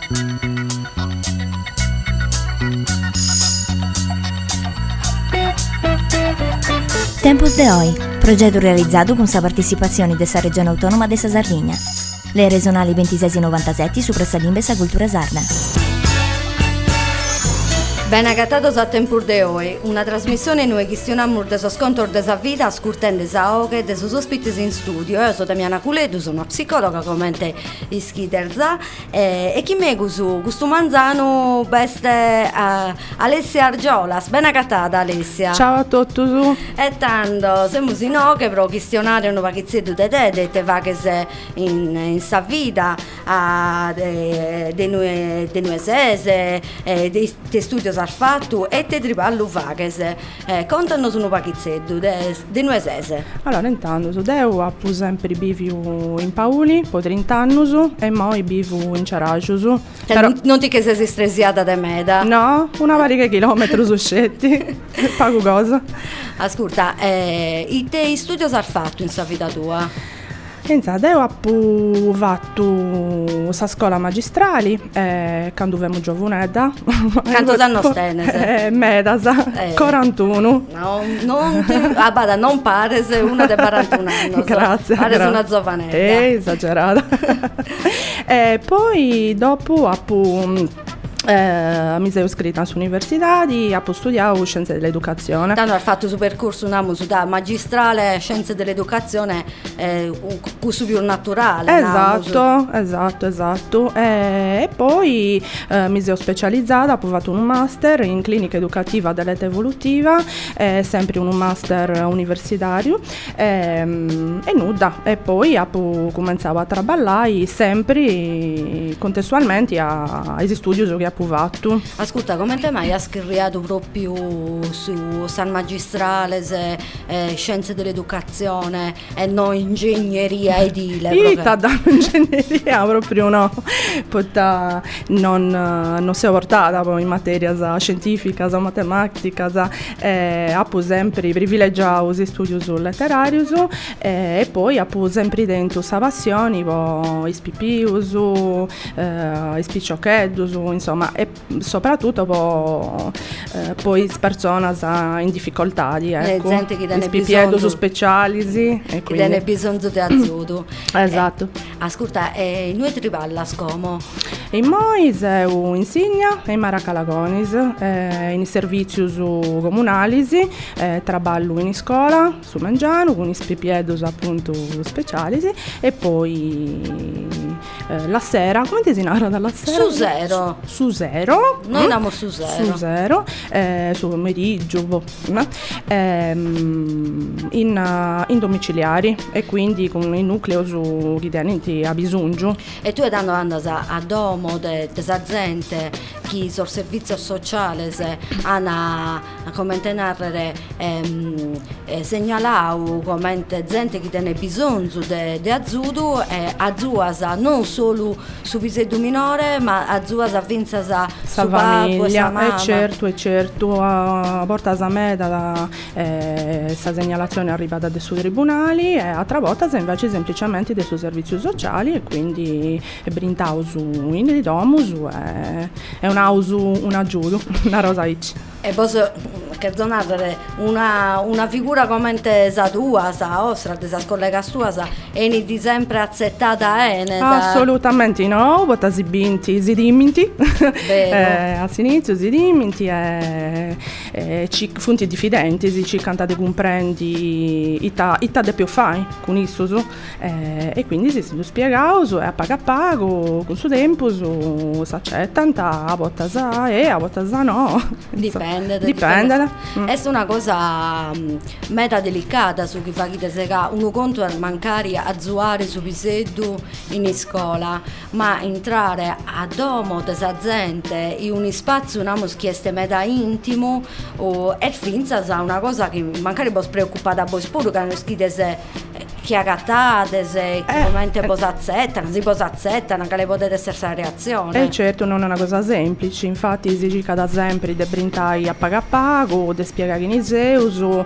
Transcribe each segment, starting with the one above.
Tempus de Hoy, progetto realizzato con la partecipazione della Regione Autonoma de Sardegna. Le regionali 26 e 97 su Pressalimbe e Cultura Sarda. Ben agatados a Tempus de Hoy, una trasmissione in cui questionamo de so scontor de sa vita, scurtende sa oghe de sus ospites in studio. Io sono Damiana Culedu, sono una psicologa, come ischiterza, e chi me questo manzano beste Alessia Argiolas. Ben agatata Alessia. Ciao a tutti. E tanto, siamo in oghe, però questionare un pacchizzetto di te va che se in sa vita, de noi sese, de studio has fatto e te tripallo faches. Contano su un pacchizzetto de noi sese. Allora, intanto, io ho sempre vivo in Pauli, po 30 anni, e poi vivo in Ciaragiusu. Però non ti che sei stresiata da meda? No, una varica chilometri su scetti, pago cosa. Ascolta, i te studi has fatto in sa vita tua? Pensate, io ho fatto la scuola magistrale quando avevo giovunetta. Quanto anni stenese? Medasa, 41. No, non pare una dei 41 anni. Grazie. Pare una giovanetta. Esagerata. Poi dopo mi sono iscritta all'università e ho studiato scienze dell'educazione. Tanto ha fatto su percorso una da magistrale scienze dell'educazione, curso più naturale. Esatto. E poi mi sono specializzata, ho fatto un master in clinica educativa dell'età evolutiva, sempre un master universitario e nulla. E poi ho cominciato a lavorare sempre contestualmente ai studi che ho fatto. Ascolta, come te mai hai scritto proprio su San Magistrale, scienze dell'educazione e non ingegneria edile? Ingegneria proprio no, non si è portata poi in materia scientifica, matematica, ho sempre privilegiato gli studi letterari e poi ho sempre dentro sa passione, i spipius, i spiccioccheddus, insomma, e soprattutto poi persone in difficoltà, ecco, gente che ne bisogno su specialisi e che ne bisogno di aiuto. Esatto. Ascolta, noi tripalla scomo e noi insegna in Maracalagonis in servizi comunali, traballo in scuola su Mangiano con i spipiedos appunto specialisi e poi la sera, come ti si narra dalla sera? Su zero. Noi andiamo su zero. Su pomeriggio in domiciliari e quindi con il nucleo su chi tenenti a bisogno. E tu andando a domo de sa gente chi sul servizio sociale hanno come narrare segnalato come gente che tiene bisogno di aiuto e aiuta non solo su pisello minore ma aiuta a vincere sa famiglia. Certo a porta a me da questa segnalazione è arrivata dai suoi tribunali e altra volta invece semplicemente dei suoi servizi sociali e quindi è brindau su in domus è un ausu un aggiudo una rosaic. E posso che donare una figura come sa tua, sa ostra, de sa collega tua, e di sempre accettata assolutamente no, vota si binti, si diminti a sinizio si diminti ci funti diffidenti, ci cantate comprendi ita de più fai con isso e quindi si spiegato e a pago con suo tempo si accettano a volte sa e a volte sa no. Dipende. È una cosa meta delicata su chi fa chi te sega uno conto è mancare a zuare su piseddu in scuola, ma entrare a domo desa gente in un spazio una chieste meta intimo e finza sa una cosa che magari può preoccupare a voi spuro che non schite se chiagattate, se commente posazzettano, si posazzettano, che le potete essere la reazione. Certo, non è una cosa semplice, infatti si dice da sempre di brintai a pago, di spiegare in iseuso,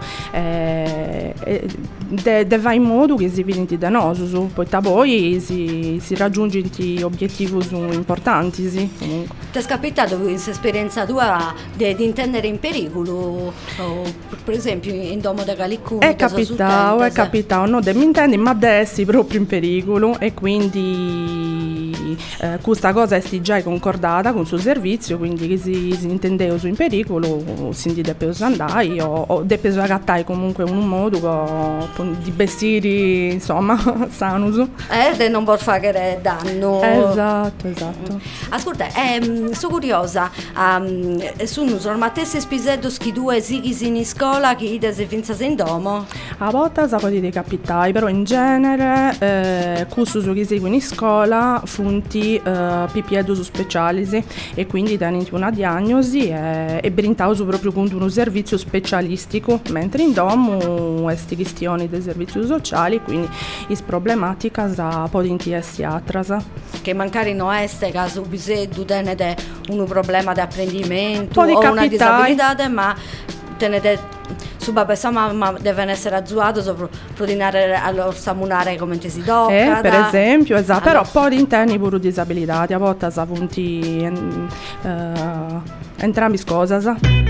de va in modo che si vinti da noi, poi si raggiungono gli obiettivi importanti. Sì. Ti è capitato in questa esperienza tua di intendere in pericolo, per esempio in domo da Calicuni? È capitato, non mi intendi, ma dessi proprio in pericolo, e quindi questa cosa è già concordata con il suo servizio, quindi che si intendeva in pericolo, si deve andare o deve agattai comunque in un modo di vestire, insomma, sanus. E non vuol fare danno. Esatto. Ascolta, sono curiosa, sono normalmente spiseddo che due sighi in scuola che si finza in domo? A volte sa potete capitare, però in genere cursus che seguono in scuola funti pipiedo specialisi, e quindi tenenti una diagnosi e brintau proprio con uno servizio specialistico, mentre in domo queste questioni dei servizi sociali, quindi is problematica sa podinti essere atras. Che magari non è caso biseddu tenete un problema di apprendimento o una disabilità, ma tenete su ma devono essere azzuato per dinare allora samunare come si tocca. Per esempio, esatto, allora. Però poi interni pure disabilità, a volte sa punti entrambi cose.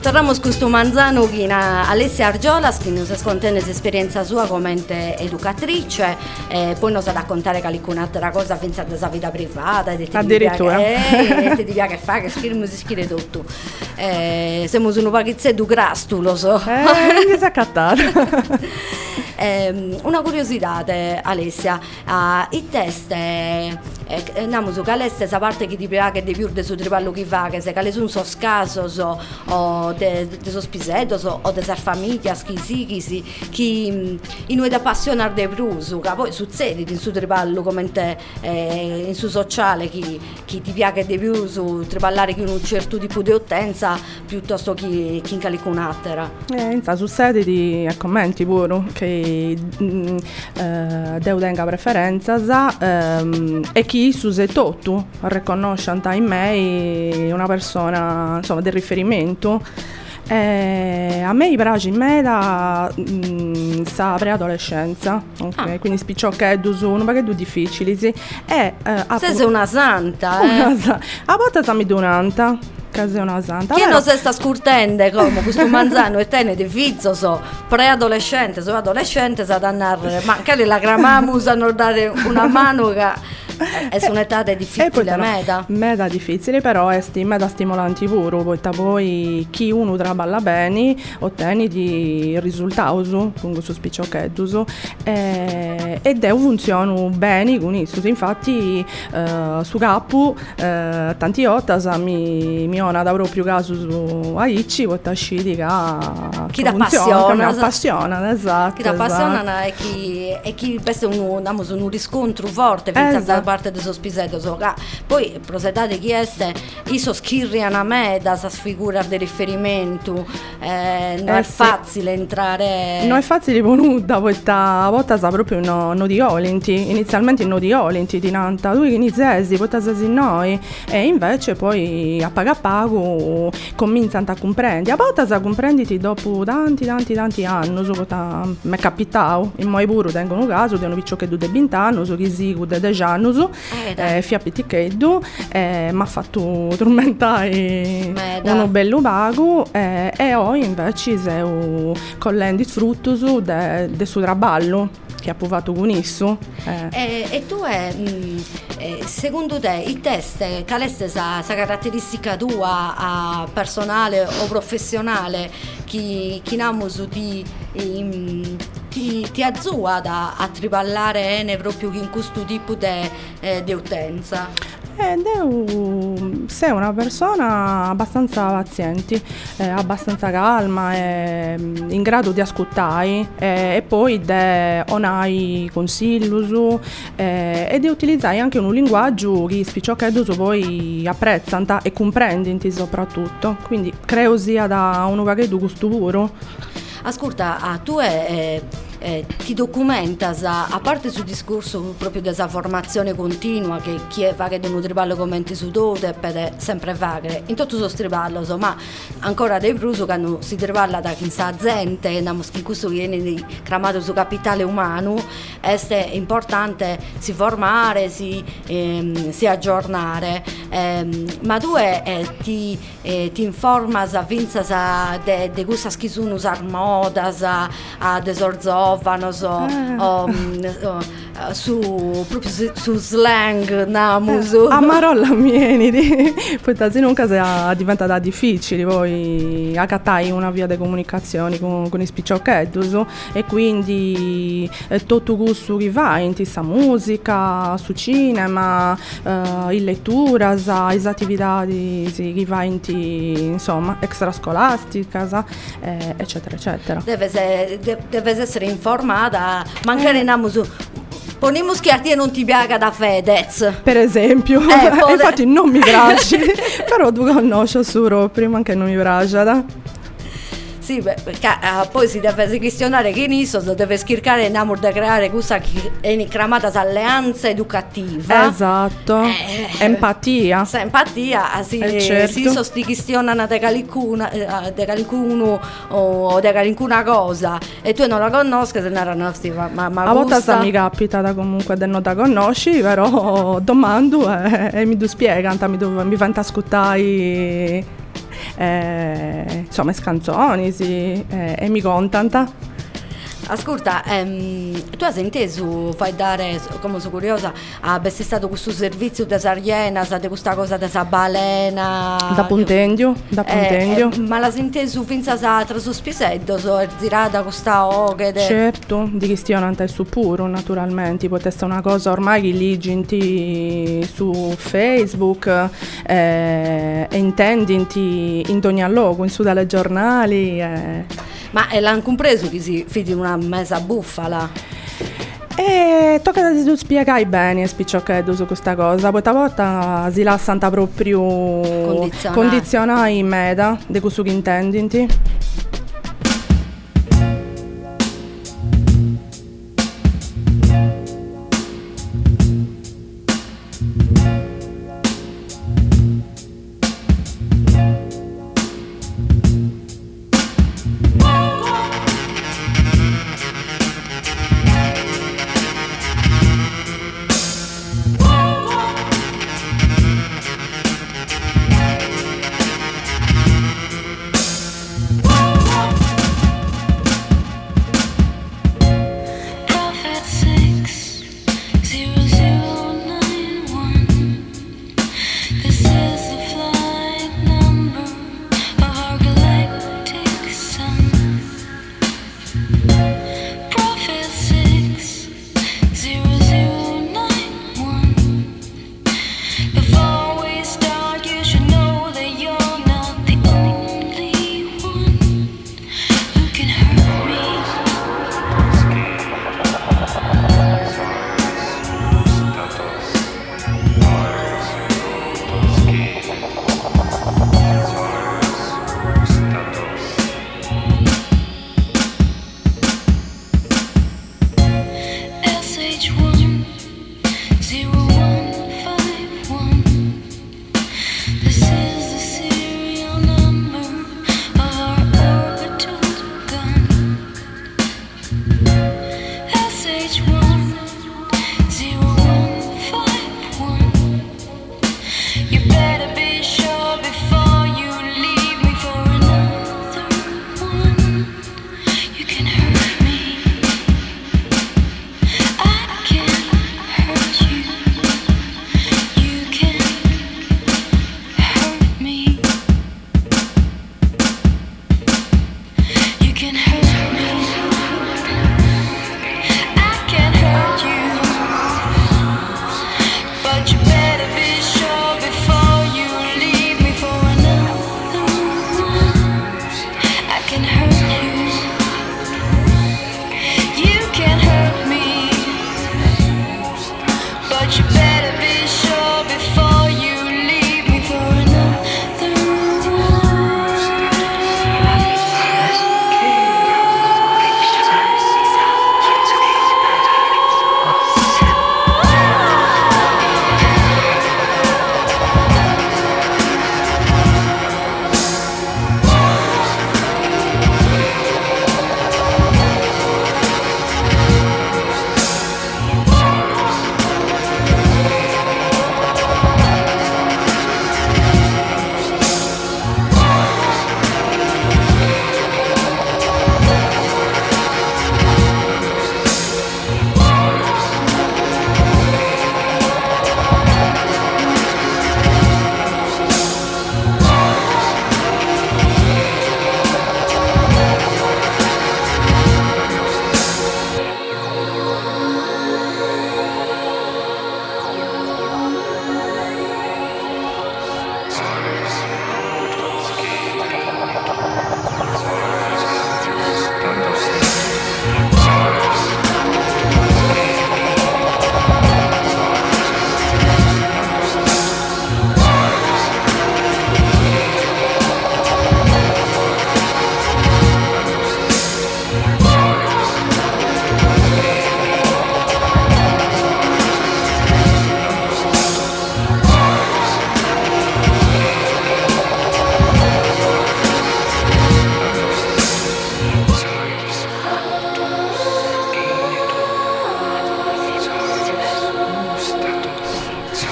torniamo con questo manzano che Alessia Argiolas, che nos scontende l'esperienza sua come educatrice, poi nos ha raccontare qualcun'altra cosa senza della vita privata, addirittura ti dica che fa, che scrive tutto. Siamo su un paghizzetto grasto, lo so. Mi si è accattato. Una curiosità, Alessia, i test andiamo su caleste esa parte che ti piace di più de su tripallo che fa, che se cale sono so scasos o de so spisetos o de sar famiglia schisi chi in noi da appassionar de prusu, che poi succede in su tripallo come te in su sociale chi ti piace di più su tripallare con un certo tipo di ottenza piuttosto che in calicunatera. Inza succede di commenti pure che deu tenga preferenza e chi su se tu riconoscianta in me una persona insomma del riferimento. A me piace in me da sa preadolescenza, ok? Quindi spicciocchetti sono perché difficili, sì. Sei una santa, a volte sa mi donanta. È una santa. Chi non si sta scurtendo come questo manzano e tene di fizzo so preadolescente, so adolescente sa da andare, ma che la gramamus a non dare una mano che è su un'età difficile, meta difficile, però è meta stimolanti pure, poi chi uno traballa bene ottieni di risultato con questo spicciochetto ed è un funzione bene con isso. Infatti su capo tanti ottas mi ho da proprio caso su Aici questa scidica chi ti appassiona, esatto, chi ti appassiona e chi questo è un riscontro forte da parte del sospiseto poi prosedate chieste iso schirriano a me da sa sfigura di riferimento non è facile entrare, non è facile venuta a volte sa proprio no di olenti inizialmente no di olenti di nanta lui che iniziasi poi tasi noi e invece poi a pago cominciano a comprendere a volte sa comprenditi dopo tanti anni so che mi è capitato in moi pure tengono caso di un picciocchetto di 20 anni so che si de 10 anni fia piticcheddu mi ha fatto tormentare uno bello vago e poi invece sei collendo il frutto del suo traballo che ha provato con esso e tu secondo te i test caleste sa caratteristica tua personale o professionale chi namus ti azzua a triballare proprio in questo tipo di utenza? Sei una persona abbastanza paziente, abbastanza calma, in grado di ascoltare e poi di onai consigli e di utilizzare anche un linguaggio che spicciocchetti poi apprezzano e comprendono soprattutto, quindi credo sia da un pacchetto gusto puro. Ascolta, tu ti documentas a parte sul discorso proprio della formazione continua che chi è fa che di un triballo commenti su dote per sempre fare in tutto questo triballo ma ancora dei pruso che si triballa da chi sa gente in questo viene cramato su capitale umano è importante si formare si aggiornare ma tu ti informas a vinzas de questa che sono modas a desorzo proprio su slang namuso a marolla mieni poi tasi nunca sia diventata difficile poi accattai una via di comunicazione con i spicciocchetti e quindi tutto gusto che va in sa musica su cinema in lettura in attività che va in insomma extrascolastica eccetera eccetera deve essere informata magari andiamo su poniamo che a te non ti piace da Fedez per esempio infatti non mi piace però tu conosci solo prima che non mi piace sì, perché poi si deve questionare che nisso si deve cercare di creare questa cramata alleanza educativa esatto empatia certo. Si questionano di qualcuno o di qualcuna cosa e tu non la conosci se non la ma a volte mi capita comunque di non la conosci però domando e mi spiega mi fanno ascoltare insomma scanzoni, sì, e mi contanta. Ascolta, tu hai inteso, fai dare, come sono curiosa, abbia stato questo servizio di Sardiena, di questa cosa di balena? Da Puntendio. Ma l'hai inteso finza sa tra sospiseddo, so è girata questa oghe? Certo, di che stiano anche su puro, naturalmente, potesse una cosa ormai che leggi su Facebook e intendinti in ogni luogo, in su dalle giornali. Ma l'hanno compreso che si fidi una mesa bufala? E tocca da spiegare bene spicciocchedo su questa cosa. Questa volta si lasciano proprio condizionare in meta di questo che intendinti.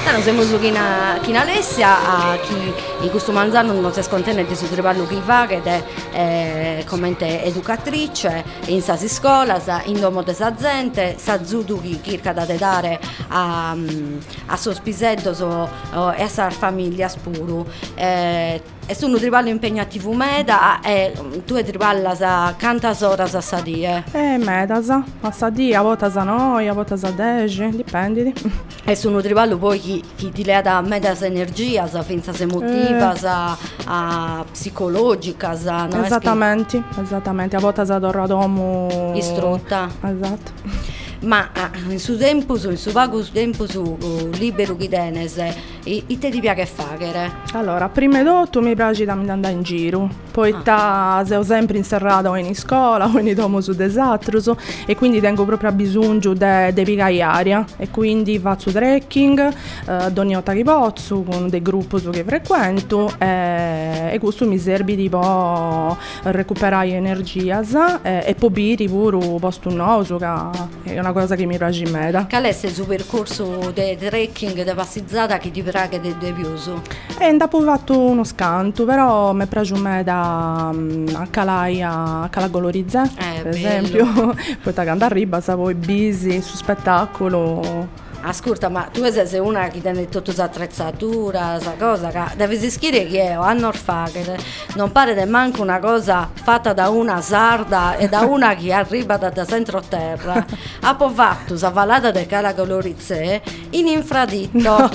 Noi siamo su chi in Alessia, a chi in questo manzano non si scontenta su triballo chi fa, che è come educatrice, in sa scuola, in domo de sa gente, sa zudu chi cerca da dare a suo spisetto e a sa famiglia spuru. E sono triballo impegnativo meda e tu triballa sa cantas ora sa sadie. Medas, a sadie, a volte sa noi, a volte sa 10, dipende. E sono triballo poi chi ti le dà medas energia, sa finza emotiva, sa psicologica, sa no? Esattamente, a volte sa dorra domo istrutta. Esatto. Ma in suo tempo, in suo vago tempo libero che tenes, e te ti piace fare? Allora, prima di tutto mi piace da andare in giro, poi sono sempre inserrata o in scuola o in domo su desatruso e quindi tengo proprio bisogno di picare aria e quindi faccio trekking, ogni volta che posso con dei gruppi che frequento e questo mi serve di recuperare energia e poi bere pure posto nuovo che è una cosa che mi piace in meda. Qual è il suo percorso di trekking, di passeggiata che ti piace di più? Dopo ho fatto uno scanto, però mi piace meda a Cala Golorizze, per esempio. Poi da andare arriba, sa poi busy su spettacolo. Ascolta, ma tu sei una che tiene tutta questa attrezzatura, questa cosa, che devi scrivere che a Norfa, che non pare che manco una cosa fatta da una sarda e da una che arriva da centro terra. Ha poi fatto questa vallata del Cala Golorizze in infraditto. No.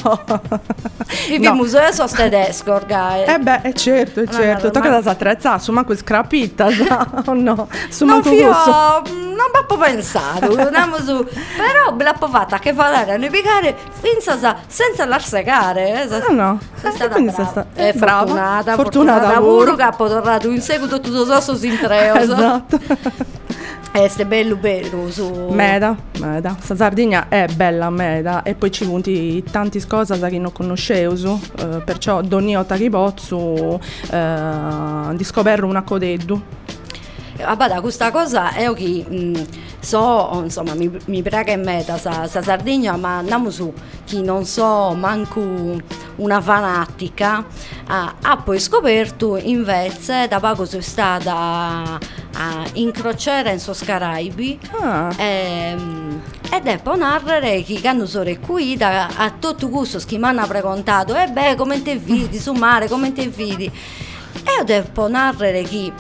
Il museo sono tedesco, ormai. Certo. Tocca da s'attrezzare, su manco scrapita, no? Su non manco non ho pensato, però l'ho fatta che fare ne piegare senza l'arsecare. No. Sei stata quindi brava. Fortunata pure che ha tornato in seguito tutto questo in tre. Esatto. È bello su Meda. Sa Sardegna è bella meda e poi ci punti tanti cose che non conoscevo, perciò ogni volta che posso di scoprire una codeddu. Vabbè, questa cosa è che insomma mi piace meta sa Sardegna, ma andiamo su chi non so manco una fanatica ha poi scoperto invece da poco sono stata in crociera in Caraibi ed è per narrare che quando sono qui a tutto gusto che mi hanno preguntato come te vedi su mare, come te vedi e ho detto narrare che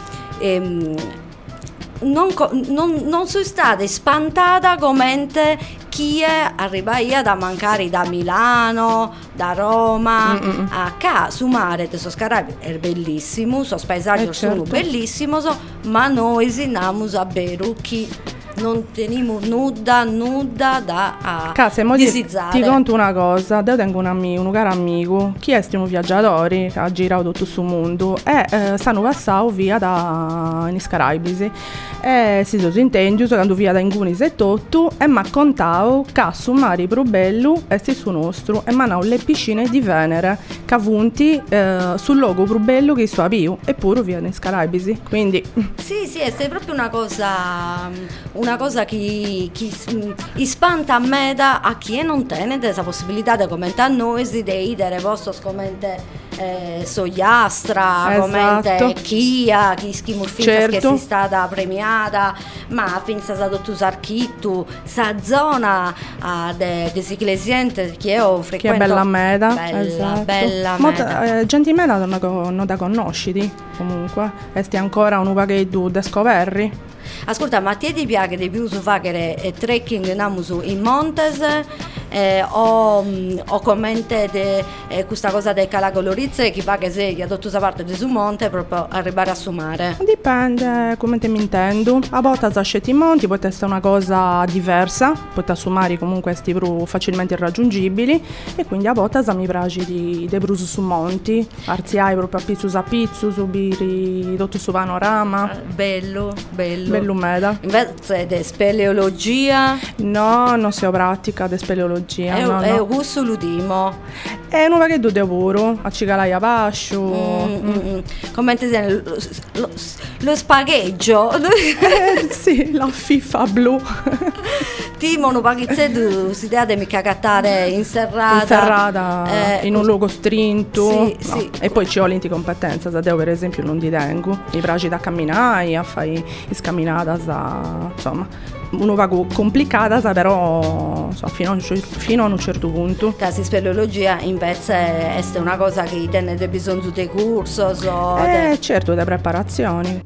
non sono stata spantata come chi è arrivata da mancare da Milano, da Roma, a qua su mare de Caraibi è bellissimo, i paesaggi sono bellissimi, ma noi siamo a Berucchi. Non teniamo nulla da disizzare. Ti conto una cosa, io tengo un caro amico che è un viaggiatore che ha girato tutto il mondo e stanno passando via da in Caraibi e si sono intendi quando via da Ingunis e tutto e mi ha contato che su mare più bello è stesso nostro e mi hanno le piscine di Venere che avunti sul luogo più bello che sto a Pio eppure via in Caraibi, quindi sì è proprio una cosa che spanta a me a chi non tiene questa possibilità di commentare noi di idere vostro commente Sogliastra, commente Chia, chi schimurfinza che si stata premiata, ma finza sa tutto sarchitto, sa zona de ciclesiente che io frequento. Che è bella meda, bella meda. Gente meda non da conosciti comunque, esti ancora un paghetto da scoperri. Ascolta, ma ti piace di più su fare trekking in Montes o commente questa cosa del Cala Golorizze che fa che se che adotto questa parte di su monte proprio arrivare a su mare? Dipende come te mi intendo. A volte a scetti monti può essere una cosa diversa, può assumare comunque sti più facilmente raggiungibili e quindi a volte mi piace di bruso su monti, arziai proprio a pizzu, subire tutto su panorama. Bello meda. Invece di speleologia? No, non si pratica di speleologia. È un gusto ludimo. È un paghetto di lavoro, a cicalai a pascio. Come ti senti? Lo spagheggio? Sì, la FIFA blu. timono pagizzetto si deve mica cattare in serrata in un luogo strinto, sì, no. Sì. E poi ci ho l'inti competenza, se devo per esempio non di tengo, mi piace da camminare, a fare scamminata, insomma, uno vago complicata, però insomma, fino a un certo punto. La speleologia invece è una cosa che tenete bisogno di corsi certo, di preparazioni.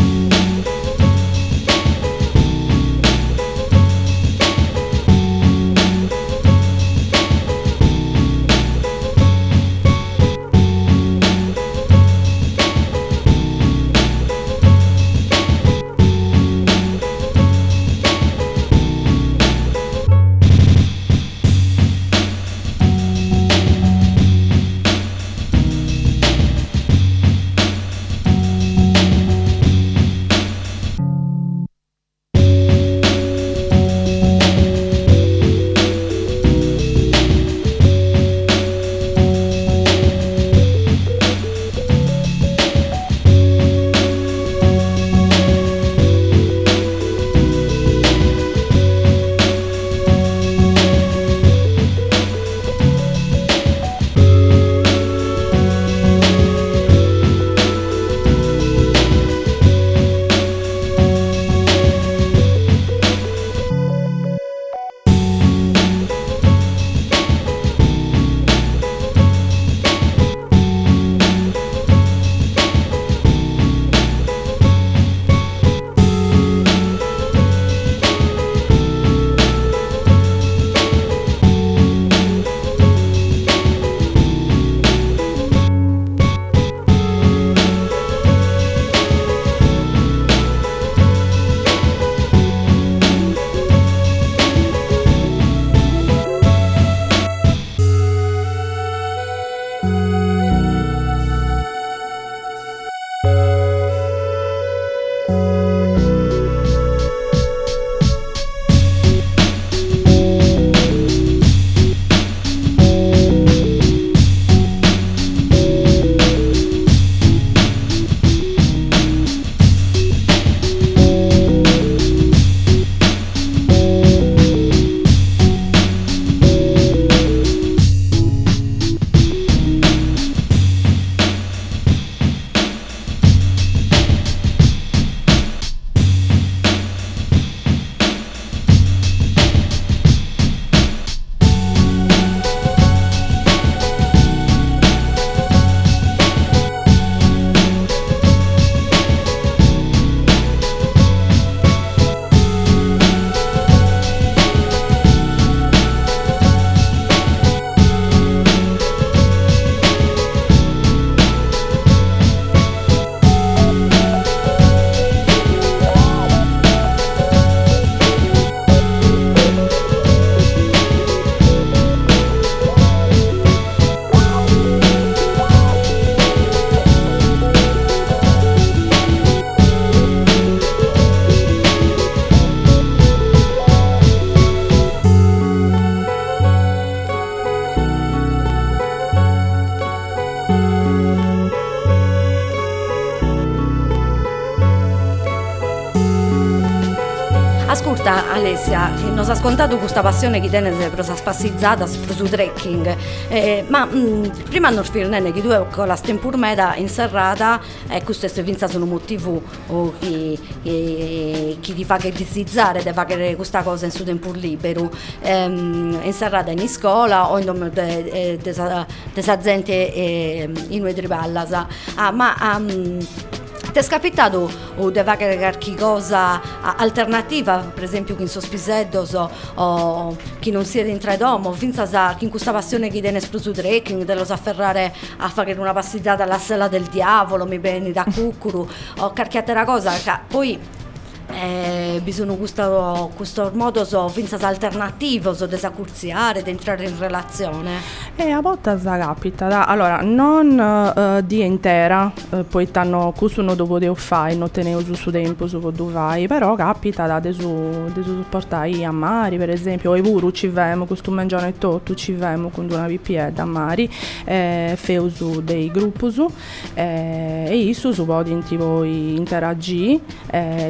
Ascolta Alessia, non si è scontato questa passione che tiene per la spassizzata, per il trekking, ma prima non firnene che tu con la stempurmeta in serrata, questo è vinza sono motivo o chi ti fa che disizzare di fare questa cosa in suo tempo libero, in serrata in scuola o in nome della gente in una tripalla, ti è capitato di fare qualche cosa alternativa, per esempio che in sospiseddo o chi non sia dentro domo, finza che in questa passione che tiene esploso trekking, dello afferrare a fare una passeggiata alla sella del diavolo, mi vieni da cuccuru o qualche altra cosa, poi bisogna questo modo finza alternativo di disacurziare, di entrare in relazione. A volte capita, allora non di intera, poi tanno cusuno dopo devo fare, non tenevo su tempo su dove vai, però capita di supportare a mari, per esempio, e pure ci vemo, questo mangiano e tutto, ci vemo con una VPN a mari, feusu dei gruppi e isso su podi interagire, giocare,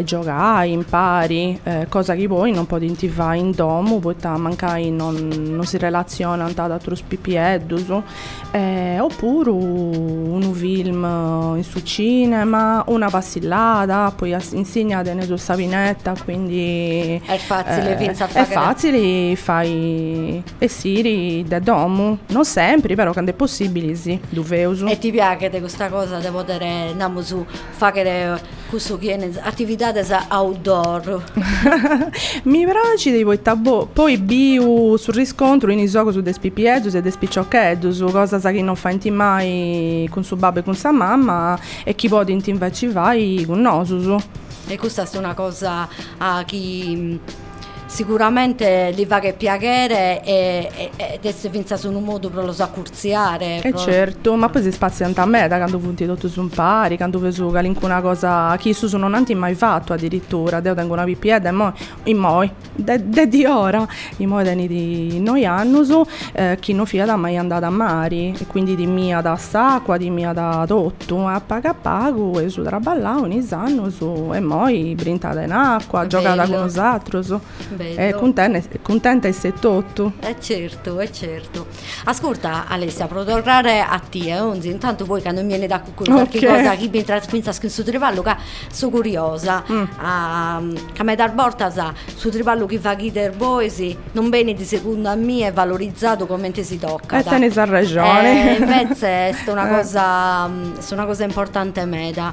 vai, impari, cosa che poi non puoi vai in domo, poi mancai non si relaziona ad altri pipiedus, oppure un film in su cinema, una passillata, poi insegna nella tua savinetta, quindi è facile, è facile, fai e siri da domo, non sempre, però quando è possibile sì, doveuso. E ti piace di questa cosa di poter andiamo su fare questo che è attività outdoor? Mi piace di poi biu sul riscontro in gioco su des pipiedus e des picciocchedus, cosa che non fa mai con suo babbo e con sua mamma, e chi può invece vai con nosusu. E questa è una cosa a chi sicuramente li va che piacere e adesso pensa su un modo per lo saccurziare. Certo, ma poi si spazia a me da quando punti tutto su un pari, quando vedo una cosa che su non hanno mai fatto addirittura, io tengo una pipieda e moi di ora, i moi di noi anni, chi non fia da mai andata a mari, e quindi di mia da sacqua, di mia da tutto, a pago e su traballavo ogni anno su, e moi brintada in acqua, giocata con los altri. Contenta e sei tutto. Certo. Ascolta Alessia, per tornare a te, intanto poi quando mi viene da qualche cosa che mi pensa che su triballo, che sono curiosa, che mi dar porta su triballo che fa chi der boisi, non bene di secondo a me è valorizzato come si tocca. E te ne sa ragione. Invece è una cosa importante meta.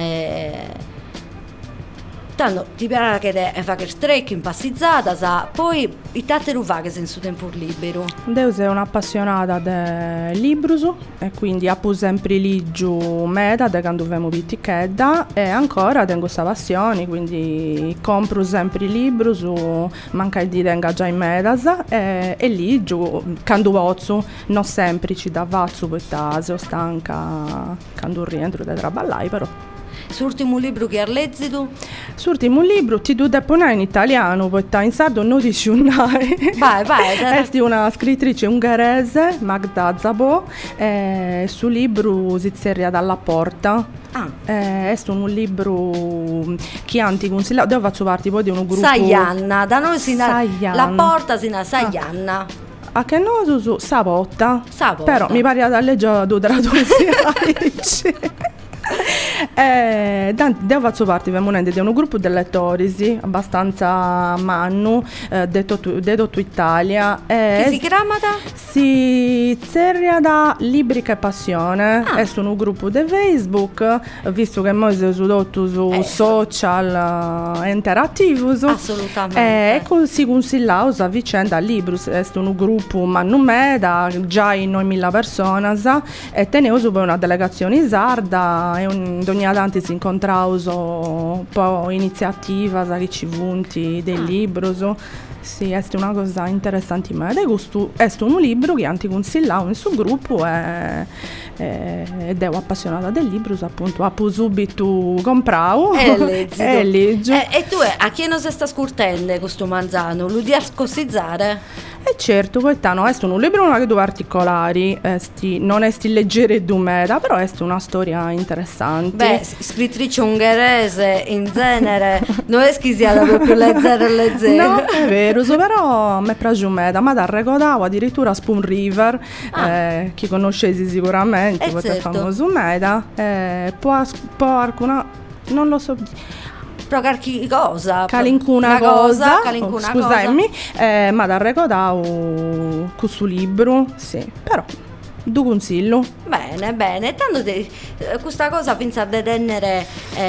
Tanto ti piace che fare trekking, passizzata, poi i tatteru fa che sei in suo tempo libero. Io sono un'appassionata di libri e quindi appo sempre ligio meta da quando avevo picchedda, e ancora tengo questa passione, quindi compro sempre libri, manca di tenga già in metas e ligio quando vozzo, non sempre ci da vazzo perché sono stanca quando rientro da traballare, però. L'ultimo libro che hai letto tu? L'ultimo libro ti devo deponere in italiano, perché in sardo non dici un nome. Vai. È una scrittrice ungherese, Magda Szabo, sul libro Zizzeria dalla porta. È un libro che anti consigliato, devo faccio parte poi di un gruppo. Saianna, da noi si la porta si na Saianna. A che no su Sapotta. Però mi pare da leggere due traduzioni. Devo faccio parte veramente di un gruppo di lettori abbastanza mannu detto Italia, che si chiama? Si seria da Libri che Passione. È un gruppo di Facebook, visto che noi siamo su social interattivi, assolutamente, e si consigliamo a vicenda libri. È un gruppo mannu meda già in noi 1000 persone, e tenevo per una delegazione sarda e ogni tanto si incontravo un po' iniziativa che ci vunti dei libri. Sì, è una cosa interessante, ma è un libro che anti consigliavo in suo gruppo ed ero appassionata del libro, appunto, appo subito compravo e leggo. E tu a chi non si sta scurtendo questo manzano? Lo di ascossizzare? Certo, quest'anno è un libro non è particolari, non è leggere d'umera, però è una storia interessante. Beh, scrittrice ungherese in genere non è che sia proprio leggere. No, è vero, però mi piace umera, ma da ricordavo addirittura Spoon River, chi conoscesi sicuramente, perché è famoso umera, può alcuna, non lo so. Però qualche cosa, calincuna cosa, scusami, ma da ricordavo questo libro, sì, però du consiglio. Bene, tanto questa cosa pensa di tenere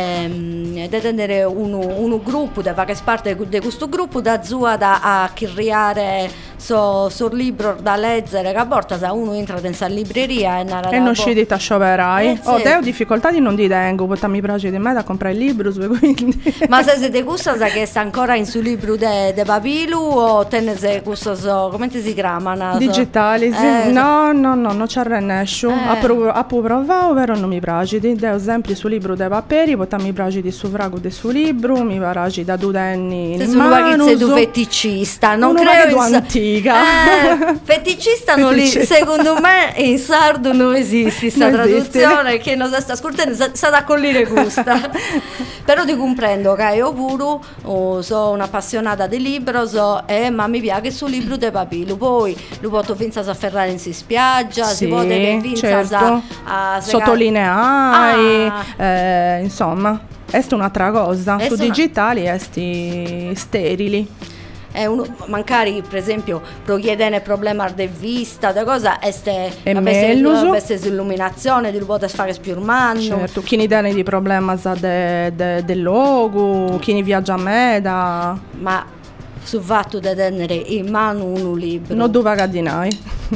un gruppo, da fare parte di questo gruppo, da zua a creare so libro da leggere, che a volte se uno entra in libreria e non scegli a scioperai. Ho difficoltà di non ti tengo, perché mi piace di me da comprare il libro, quindi. Ma se siete gusto che sta ancora in sul libro de Papilu o tenete questo come si chiamano? Digitali, sì. No, non c'è renescio. A provare, però non mi piace. Devo sempre sul libro dei paperi, poi mi piace di sovrago del suo libro, mi piace da dudenni in mano. Sei un feticista, non credo Feticista non secondo me in sardo non esiste questa traduzione che non si sta ascoltando, sa da collire gusta. Però ti comprendo che io pure sono un'appassionata di libro, ma mi piace sul libro di papiro, poi lo posso finza a ferrare in spiaggia, si può finza a sottolineare, insomma, è un'altra cosa, su digitali esti sterili. Magari per esempio prochiedere problema di vista da cosa questa illuminazione di lo poter fare spiurmano, certo, chi ne tiene di problema del logo, chi ne viaggia a meda, ma sul fatto di tenere in mano un libro non dove cadinai.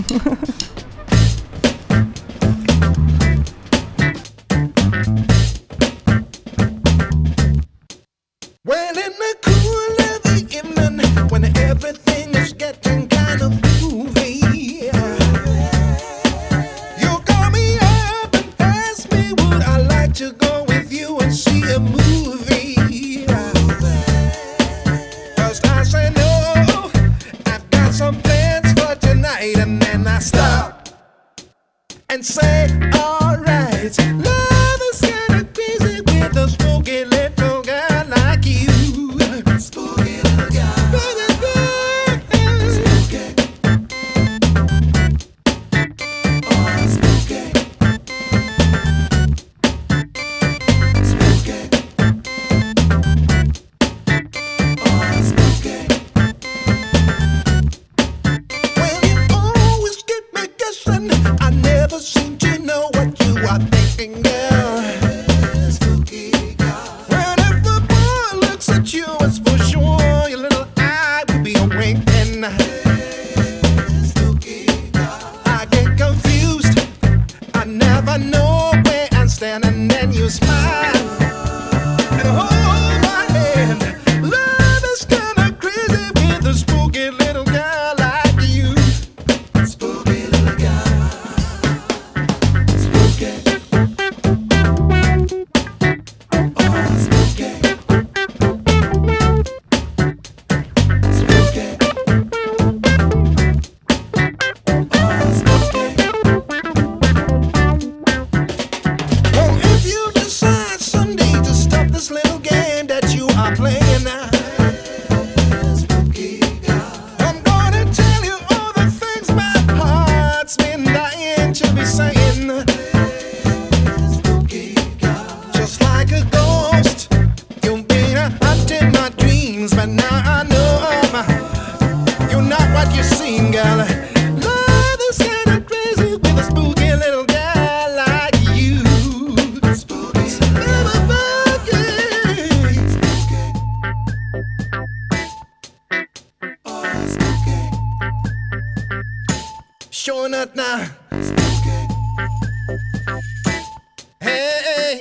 Everything is getting kind of groovy. You call me up and ask me would I like to go with you and see a movie. 'Cause I say no, I've got some plans for tonight. And then I stop and say alright. Love is kind of crazy with a spooky little guy like you. Spooky little guy. Showing up now. Hey.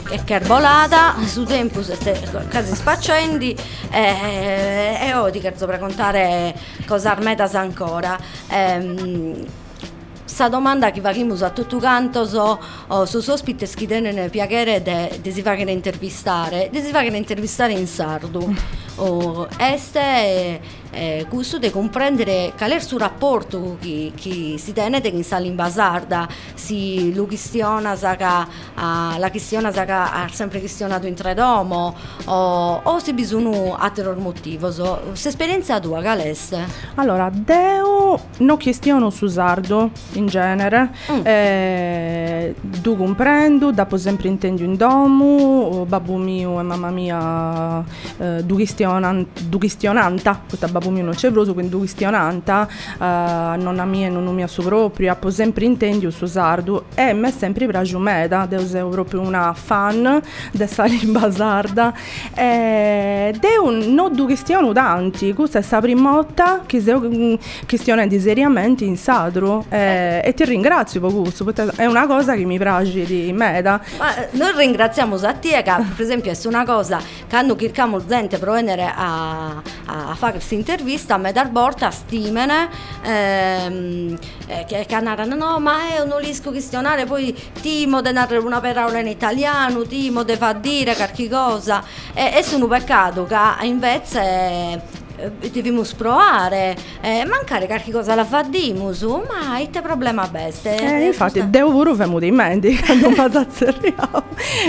erbolata, su tempo casi spaccendi e ora ti cherzo per contare cosa armetas ancora. Sta domanda che facciamo a tutto canto su ospiti che tenen piacere de si fare intervistare in sardo. Questo di comprendere qual è il suo rapporto chi si tiene in sta lingua sarda, si lo questiona la questione ha sempre questionato in tredomo o se bisogna altri motivi. L'esperienza tua qual è? Allora, Deo non questiono su sardo in genere, tu comprendo, dopo sempre intendo in domo, babbo mio e mamma mia du questionanta, babbo mio non c'è vroso, quindi du questionanta, nonna mia e nonno mia su proprio, po sempre intendo su sardo e me sempre piace meda, Deo sei proprio una fan dessa lingua sarda, Deo non du questiono tanti, questa è la prima volta che se questionando seriamente in sadro e ti ringrazio per questo, perché è una cosa che mi piace di meda. Ma noi ringraziamo Sattia che per esempio è una cosa che hanno cercato gente per venire a fare questa intervista a me dar borta stimene che narrano no ma io non riesco a questionare poi timo di narrare una parola in italiano, timo di far dire qualche cosa e sono peccato che invece dobbiamo provare, mancare qualche cosa la faddiamo, ma è il problema beste. Infatti, devo pure farmi dei menti quando vado a Serriamo.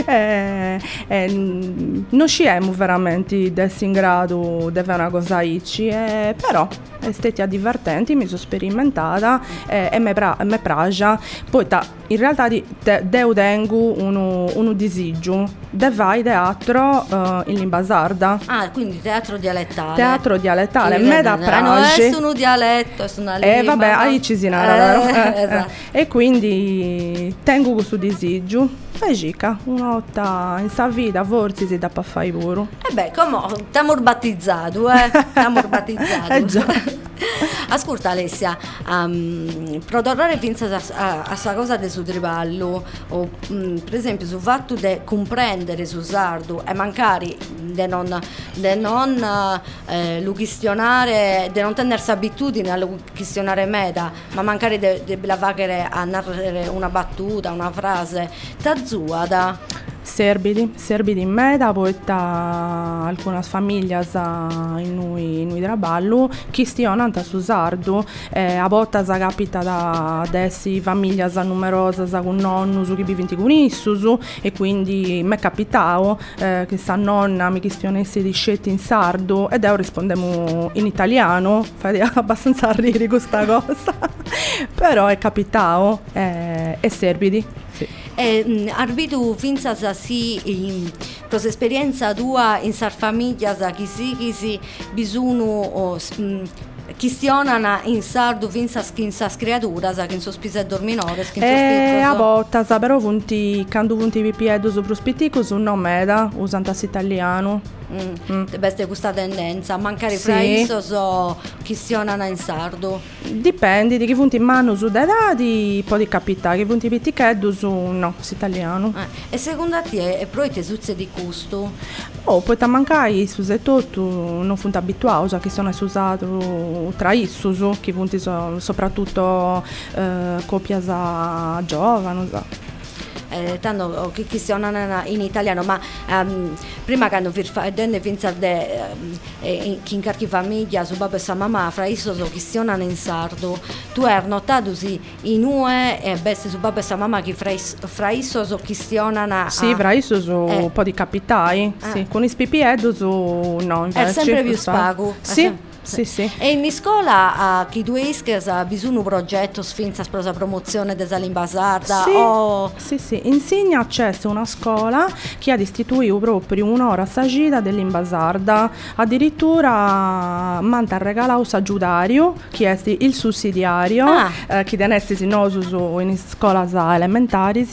Non siamo veramente in grado di fare una cosa ici, però è stata divertente, mi sono sperimentata e mi piace. Poi in realtà devo tengo uno disagio di fare teatro in lingua sarda. Ah, quindi teatro dialettale. Teatro dialettale, me da piace. Non è un dialetto, è una lingua. Vabbè, ahí ci si narra, esatto. E quindi tengo questo disagio. Fagica, una volta in sa vita forse si dà per fare pure. Come t'amor battezzato, t'amor battezzato. Già. Ascolta Alessia, produrre finza a sta cosa del suo triballo o per esempio sul fatto di comprendere su sardo e mancare di non lo questionare, di non tenersi abitudine a lo questionare meta, ma mancare di lavare a narrare una battuta, una frase, t'azzuada. Serbidi in meda, poi alcune famiglie in noi traballo che stiano su sardo, a volte si capita da essi famiglie numerose con nonno su chi vivinti con issus e quindi mi è capitato che sta nonna mi questionesse di scetti in sardo ed io rispondevo in italiano, fate abbastanza ridere questa cosa però è capitato e serbidi. Sì. Arbitu finza si questa esperienza tua in sar famiglia chi si bisogno questionano in sardo finza in sas creatura che in sospisedor minore a volte però quando punti pipiedo su prospettico su non meda usando italiano. Beste questa tendenza a mancare fra isso so questionano in sardo dipende di chi punti in mano su dai dati può capitare che punti pittichetto su no italiano e secondo te è proprio suzze di gusto poi ti mancare su se tutto non funti abituato che sono usato tra issus che punti soprattutto coppie giovani tanto che questionano in italiano ma prima che hanno finza che in qualche famiglia su babbo e sa mamma fra isso so questionano in sardo tu hai notato in UE e beste su babbo e sa mamma che fra isso so questionano sì fra isso so un po' di capitai sì con i spipiedo su no invece è sempre più spago sì. Sì. E in scuola chi tu isches bisogna un progetto sfinza per la promozione della lingua sarda sì insegna accesso a una scuola che ha istituito proprio un'ora sagita della lingua sarda addirittura manda regalato saggiudario che è il sussidiario che tenesse in scuola elementari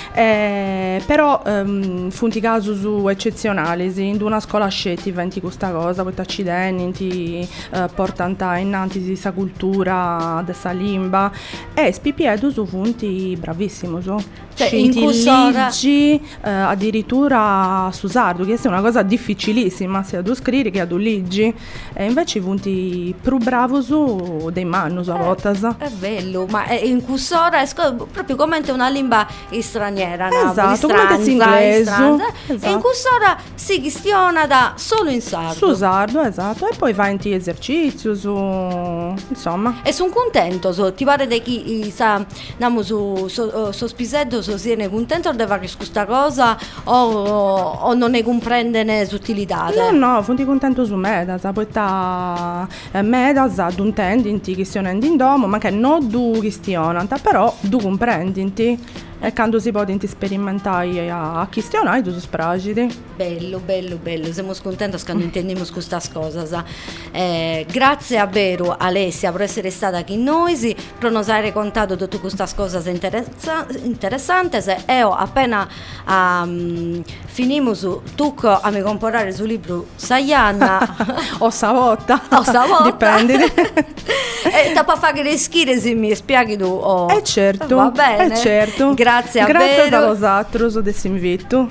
però funti caso su eccezionali in una scuola scetti venti questa cosa poi accidenti portano innanzi sa cultura dessa limba e spipiedus funti bravissimo cioè in cursora addirittura su sardo, che è una cosa difficilissima sia a scrivere che ad leggi, e invece funti più bravo su dei mannus a volte. È bello, ma in cursora è proprio come una lingua straniera, esatto, come inglese, esatto. E in cursora si questiona da solo in sardo. Su sardo, esatto, e poi va in esercizi insomma. E sono contento, ti pare di chi andiamo su spisello, siete contento di fare questa cosa o non ne comprende l'utilità? No, sono contento su Medas, poi Medas ad un tendinti che stiano in domo, ma che non du questionano, però du comprendinti. E quando si può sperimentare a questionare tu spragidi. Bello, siamo contenti quando intendiamo queste cose. Grazie a vero Alessia per essere stata qui con noi, per nos aver raccontato tutte queste cose interessanti, e appena finimo tu a mi comprare sul libro Saianna o Savotta dipende. E da fare le schire se mi spieghi tu certo, va bene, certo. Grazie a da vosotros adesso invito.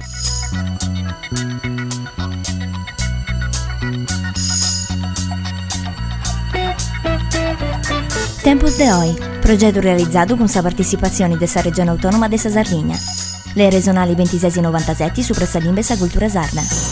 Tempus de Hoy, progetto realizzato con la partecipazione della Regione Autonoma de Sardegna. Le regionali 26 e 97 su Pressa Limbe sa Cultura Sarda.